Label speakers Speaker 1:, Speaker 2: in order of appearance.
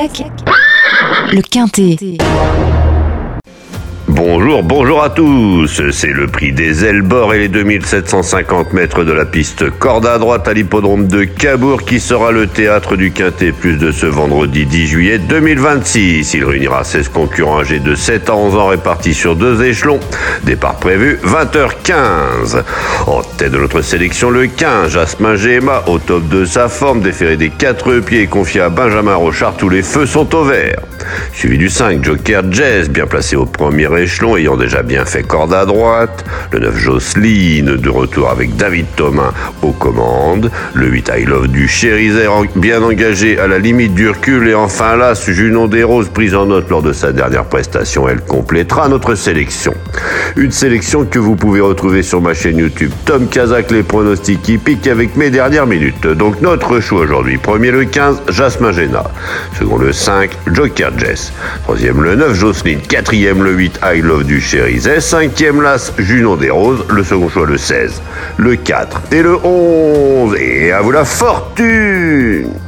Speaker 1: avec le Quintet.
Speaker 2: Bonjour à tous, c'est le prix des Elbords et les 2750 mètres de la piste corde à droite à l'hippodrome de Cabourg qui sera le théâtre du Quintet Plus de ce vendredi 10 juillet 2026. Il réunira 16 concurrents âgés de 7 à 11 ans répartis sur 2 échelons. Départ prévu 20h15. En tête de notre sélection, le 15, Jasmin Géma, au top de sa forme, déféré des 4 pieds et confié à Benjamin Rochard, tous les feux sont au vert. Suivi du 5, Joker Jazz, bien placé au premier échelon, ayant déjà bien fait corde à droite. Le 9, Jocelyne, de retour avec David Thomas aux commandes. Le 8, I Love du Chérizet, bien engagé à la limite du recul. Et enfin l'As, Junon des Roses, prise en note lors de sa dernière prestation. Elle complétera notre sélection. Une sélection que vous pouvez retrouver sur ma chaîne YouTube Tom Kazak, les pronostics hippiques avec mes dernières minutes. Donc notre choix aujourd'hui. Premier le 15, Jasmin Géna. Second le 5, Joker Jess. Troisième le 9, Jocelyne. Quatrième le 8, I Love du Chérizet. Cinquième l'As, Junon des Roses. Le second choix le 16, le 4 et le 11. Et à vous la fortune!